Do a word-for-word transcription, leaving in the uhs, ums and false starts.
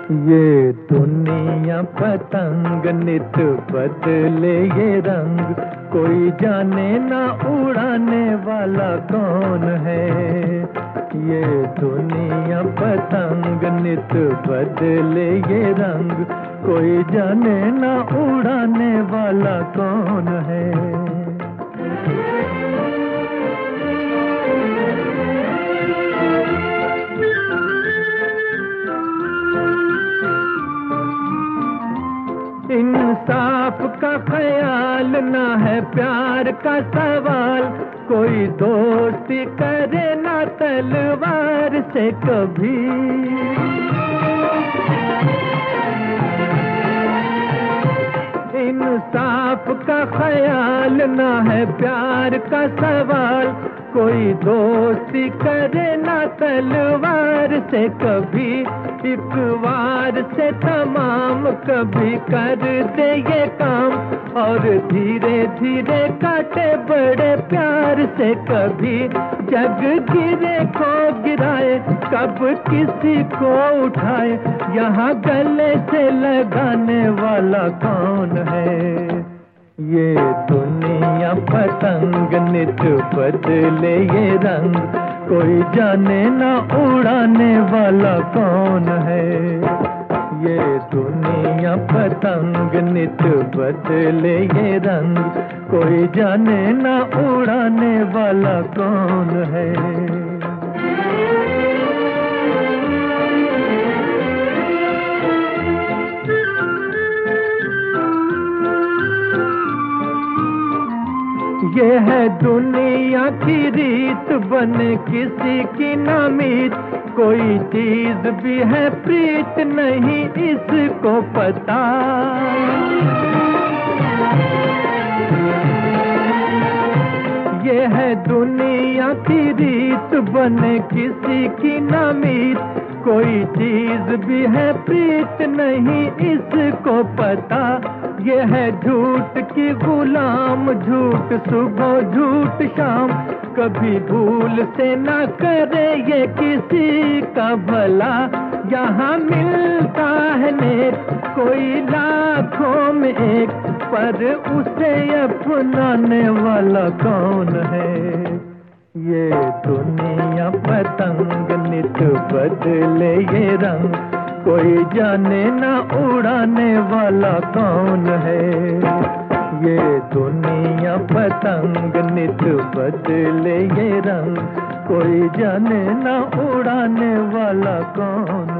ये दुनिया पतंग नित बदले ये रंग, कोई जाने ना उड़ाने वाला कौन है। ये दुनिया पतंग नित बदले ये रंग, कोई जाने ना उड़ाने वाला कौन है। इंसाफ का ख्याल ना है प्यार का सवाल, कोई दोस्ती करे ना तलवार से कभी। इंसाफ का ख्याल ना है प्यार का सवाल, कोई दोस्ती करे ना तलवार से कभी। एक बार से तमाम कभी कर दे ये काम, और धीरे धीरे काटे बड़े प्यार से कभी। जग गिरे को गिराए, कब किसी को उठाए, यहाँ गले से लगाने वाला कौन है। ये दुनिया पतंग नित बदले ये रंग, कोई जाने ना उड़ाने वाला कौन है। ये दुनिया पतंग नित बदले ये रंग, कोई जाने ना उड़ाने वाला कौन है। ये है दुनिया की रीत, बने किसी की ना मीत, कोई चीज भी है प्रीत नहीं इसको पता। ये है दुनिया की रीत, बने किसी की ना मीत, कोई चीज भी है प्रीत नहीं इसको पता। ये है झूठ की गुलाम, झूठ सुबह झूठ शाम, कभी भूल से ना करे ये किसी का भला। यहाँ मिलता है नेक कोई लाखों में एक, पर उसे अपनाने वाला कौन है। ये दुनिया पतंग नित बदले ये रंग, कोई जाने ना उड़ाने वाला कौन है। ये दुनिया पतंग नित बदले ये रंग, कोई जाने ना उड़ाने वाला कौन